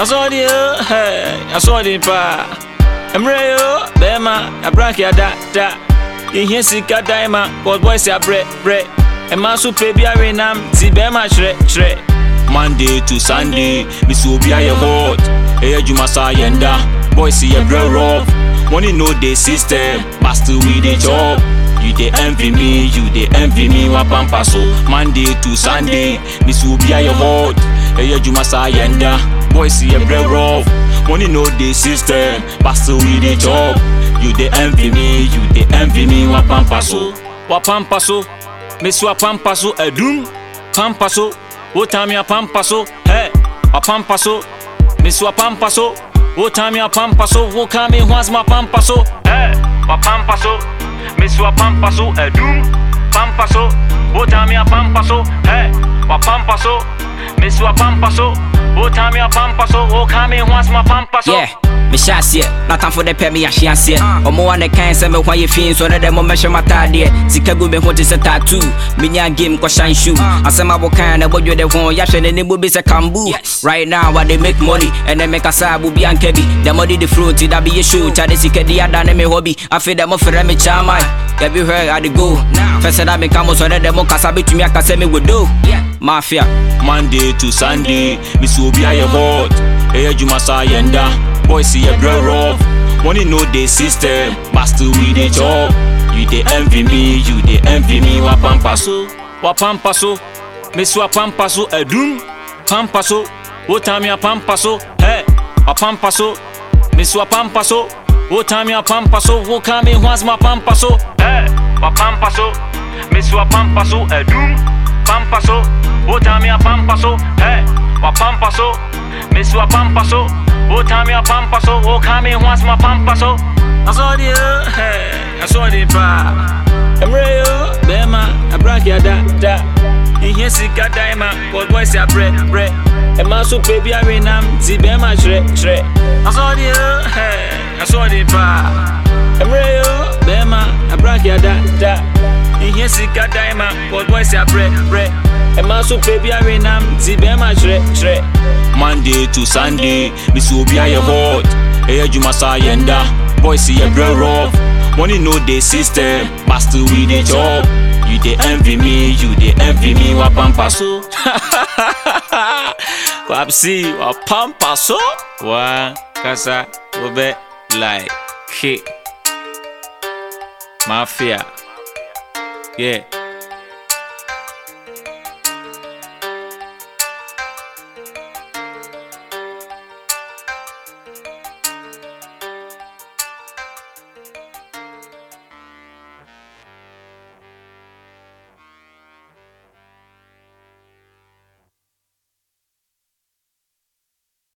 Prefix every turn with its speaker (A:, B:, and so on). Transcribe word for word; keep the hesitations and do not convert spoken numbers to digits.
A: I saw the hey, I saw the pa. I'm real, Bema, I break ya da da. You hear Sika Daima, but boys are bread, bread. A man so baby I renam, Tibema shred, shred. Monday to Sunday, Miss Ubia your hot. Hey, you must yenda. Boys see a bread rough. Money know the system, master with the job. You they envy me, you they envy me, wapampa so. Monday to Sunday, Miss Ubia your hot. Hey, you must yenda. Boys see a bread rough. Money know the system, master with the job. You they envy me, you they envy me, wapampa so. Wapampa so, Miss wapampa so, a doom, pampa so. What time ya pampa so, hey, wapampa so, Miss wapampa so. What time ya pampa so, what come in once my pampa so, hey, wapampa so, Miss wapampa so, a doom, pampa so. What time ya pampa so, hey, wapampa so, Miss wapampa so. What time ya pampa so, what come in once my pampa so.
B: Yeah. Me shasi not time for the pay me ashianse omo wan the kind say me kwan ye fin so na dem me hwe matade sika go me ho te se tattoo me nya game ko shine shoe asema bo kan na bodwo de ho ya hwe ne ne bo be se kambu right now what they make money and they make asabu bi ankebi the money the fruit that be a show cha de sika di ada na me hobby afi dem fere me chama get be where I go first that me come so na dem kasa betumi akasa me wodo mafia
A: Monday to Sunday me so bi aye hot hey you must yenda. Boys see a bread rough. Money know the system, master with the job. You they envy me, you they envy me. Wapampa so, wapampa so, Miss wapampa so, a doom, pampa so. What time ya pampa so, hey, wapampa so, Miss wapampa so. What time ya pampa so, what come in once my pampa so, hey, wapampa so, Miss wapampa so, a doom, pampa so. What time ya pampa so, hey, wapampa so, Miss wapampa so. What time ya pampa so, what come in once my pampa so. I saw the hey, I saw the pa. I'm real, Bema, I break ya da da. You hear Sika Daima, but boys are bread, bread. A man so baby I renam, Tibema shred, shred. I saw the hey, I saw the pa. I'm real, Bema, I break ya da da. You hear Sika Daima, but boys are bread, bread. A man so baby I renam, Tibema shred, shred. Monday to Sunday, Miss Ubia your hot. Hey, you must yenda. Boys see a bread rough. Money know the system, master with the job. You they envy me, you they envy me. Wapampa so. Wapsi, wapampa so. Wa kasa obe like kick mafia. Yeah.